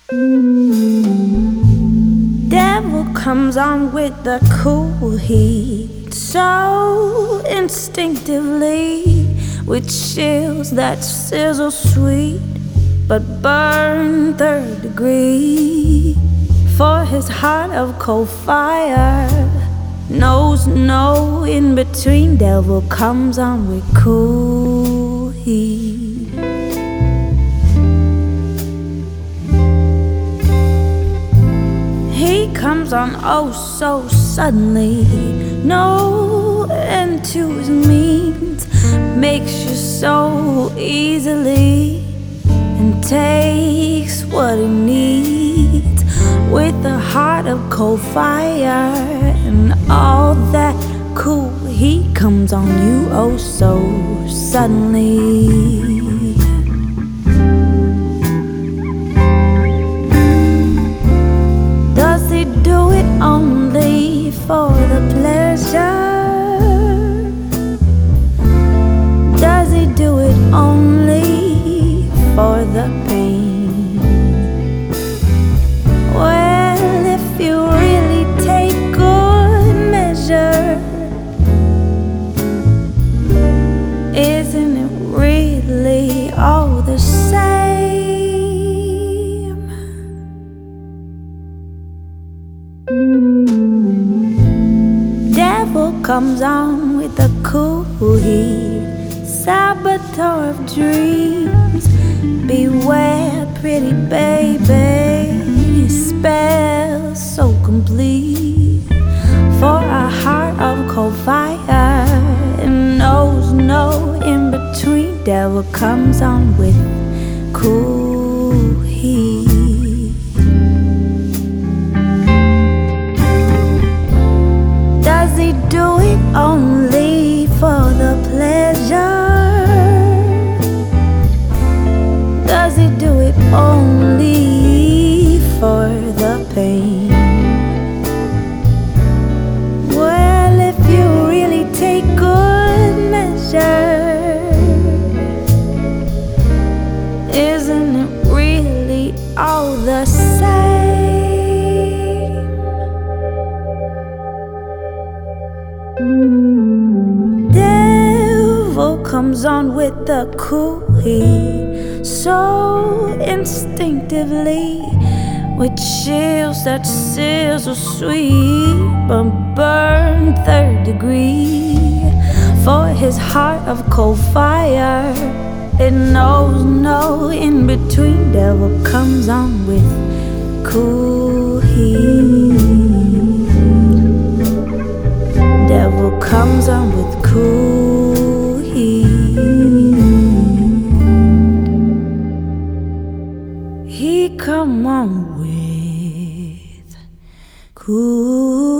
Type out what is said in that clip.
Devil comes on with the cool heat, so instinctively, with chills that sizzle sweet, but burn third degree. For his heart of cold fire knows no in between. Devil comes on with cool heat. He comes on oh so suddenly, no end to his means, makes you so easily, and takes what he needs. With a heart of cold fire and all that cool heat comes on you oh so suddenly. Does he do it only for the pleasure? Does he do it only for the pain? Well, if you really take good measure, isn't it really all the same? Devil comes on with the cool heat, saboteur of dreams. Beware, pretty baby, his spell so complete. For a heart of cold fire and knows no in between. Devil comes on with cool heat. Does he do it only for the pleasure? Does he do it only for the pain? Well, if you really take good measure, isn't it really all the same? Devil comes on with the cool heat, so instinctively, with chills that sizzle sweet, but burn third degree. For his heart of cold fire, it knows no in between. Devil comes on with cool heat. Devil comes on with cool heat. He come on with cool